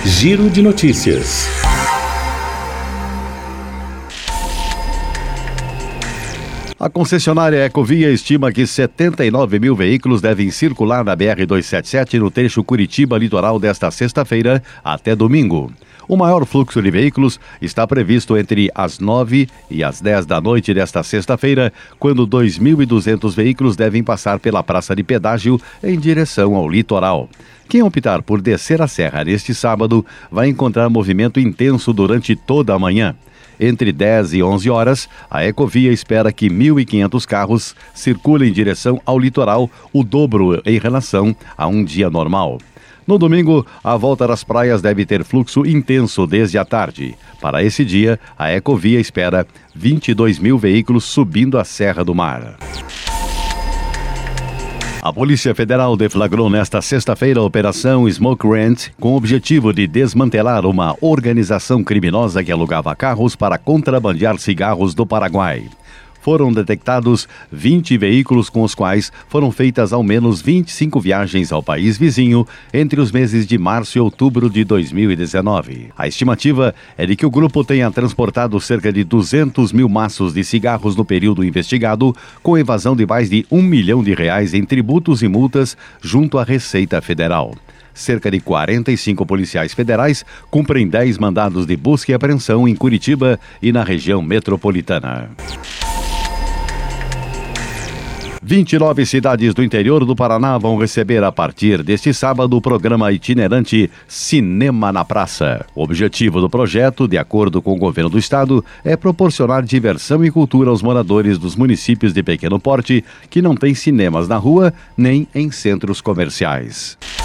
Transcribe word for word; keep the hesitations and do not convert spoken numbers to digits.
Giro de notícias. A concessionária Ecovia estima que setenta e nove mil veículos devem circular na B R duzentos e setenta e sete no trecho Curitiba-Litoral desta sexta-feira até domingo. O maior fluxo de veículos está previsto entre as nove e as dez da noite desta sexta-feira, quando dois mil e duzentos veículos devem passar pela praça de pedágio em direção ao litoral. Quem optar por descer a serra neste sábado vai encontrar movimento intenso durante toda a manhã. Entre dez e onze horas, a Ecovia espera que mil e quinhentos carros circulem em direção ao litoral, o dobro em relação a um dia normal. No domingo, a volta das praias deve ter fluxo intenso desde a tarde. Para esse dia, a Ecovia espera vinte e dois mil veículos subindo a Serra do Mar. A Polícia Federal deflagrou nesta sexta-feira a Operação Smoke Rent, com o objetivo de desmantelar uma organização criminosa que alugava carros para contrabandear cigarros do Paraguai. Foram detectados vinte veículos com os quais foram feitas ao menos vinte e cinco viagens ao país vizinho entre os meses de março e outubro de dois mil e dezenove. A estimativa é de que o grupo tenha transportado cerca de duzentos mil maços de cigarros no período investigado, com evasão de mais de um milhão de reais em tributos e multas junto à Receita Federal. Cerca de quarenta e cinco policiais federais cumprem dez mandados de busca e apreensão em Curitiba e na região metropolitana. vinte e nove cidades do interior do Paraná vão receber a partir deste sábado o programa itinerante Cinema na Praça. O objetivo do projeto, de acordo com o governo do estado, é proporcionar diversão e cultura aos moradores dos municípios de pequeno porte que não têm cinemas na rua nem em centros comerciais.